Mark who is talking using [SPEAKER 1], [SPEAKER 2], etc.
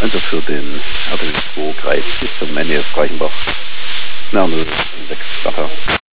[SPEAKER 1] Also für den RTW 2 Kreis bis zum NEF Reichenbach. Na, 06 Starter.